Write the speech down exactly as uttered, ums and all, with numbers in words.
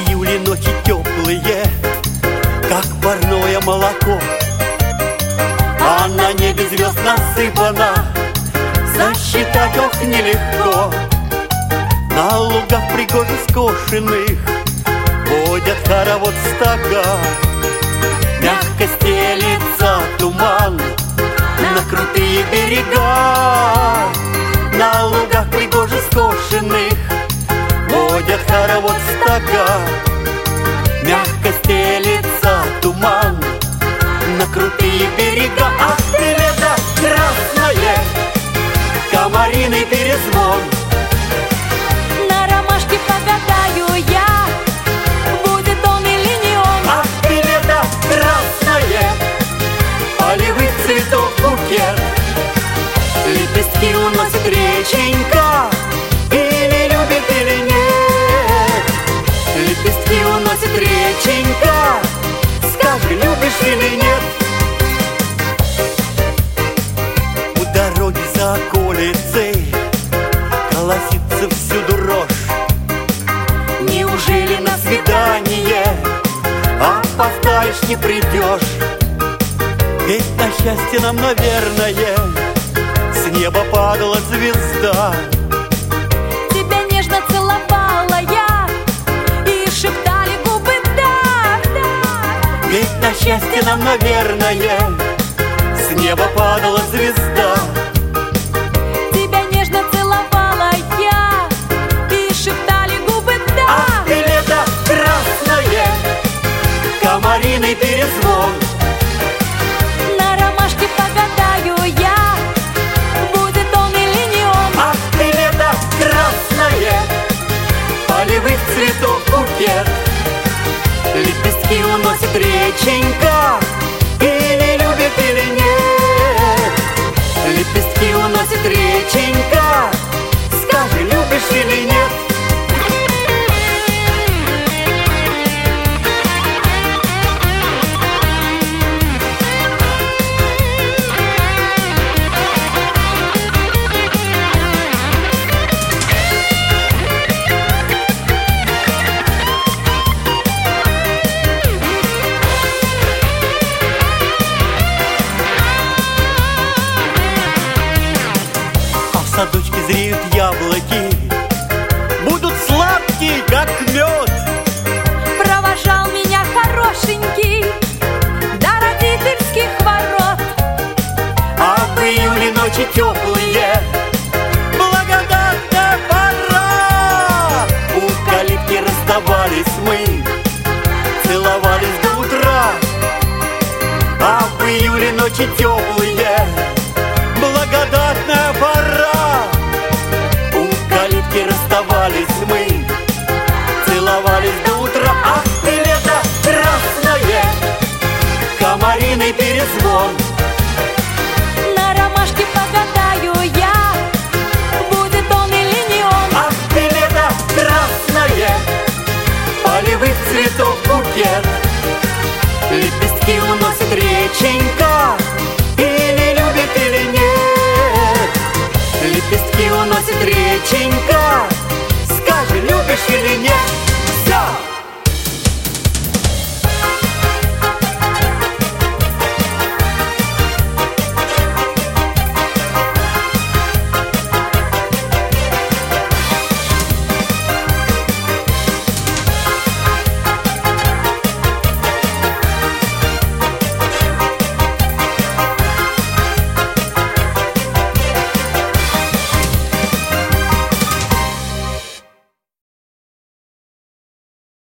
июле ночи теплые, как парное молоко, а на небе звезд насыпано, засчитать ох нелегко. На лугах пригожих скошенных водят хоровод стога, мягко стелится туман на крутые берега. На лугах пригожих скошенных водят хоровод стога, мягко стелится туман на крутые берега. Ах ты, лето красное, комариный перезвон. На ромашке погадаю я, будет он или не он. Ах ты, лето красное, полевых цветов букет, лепестки уносит реченька, или любит, или нет. Лепестки уносит реченька, скажи, любишь или нет. У дороги за околицей колосится всюду рожь. Неужели на свидание опоздаешь, не придешь? Ведь на счастье нам, наверное, с неба падала звезда. Тебя нежно целовала я, и шептали губы да, да. Ведь на счастье нам, наверное, с неба падала звезда. Тебя нежно целовала я, и шептали губы да. Ах ты, лето красное, комариный перезвон. На ромашке погадаю я, будет он или не он. Ах ты, лето красное, полевых цветов букет, лепестки уносит реченька, или любит, или нет. Лепестки уносит реченька, скажи, любишь или нет. В садочке зреют яблоки, будут сладкие, как мед. Провожал меня хорошенький до родительских ворот. А в июле ночи теплые, благодатная пора. У калитки расставались мы, целовались до утра. А в июле ночи теплые, благодатная пора. У калитки расставались мы, целовались до утра. Ах ты, лето красное, комариный перезвон. На ромашке погадаю я, будет он или не он. Ах ты, лето красное, полевых цветов букет, лепестки уносит реченька, или любит, или нет. Лепестки уносит реченька, скажи, любишь или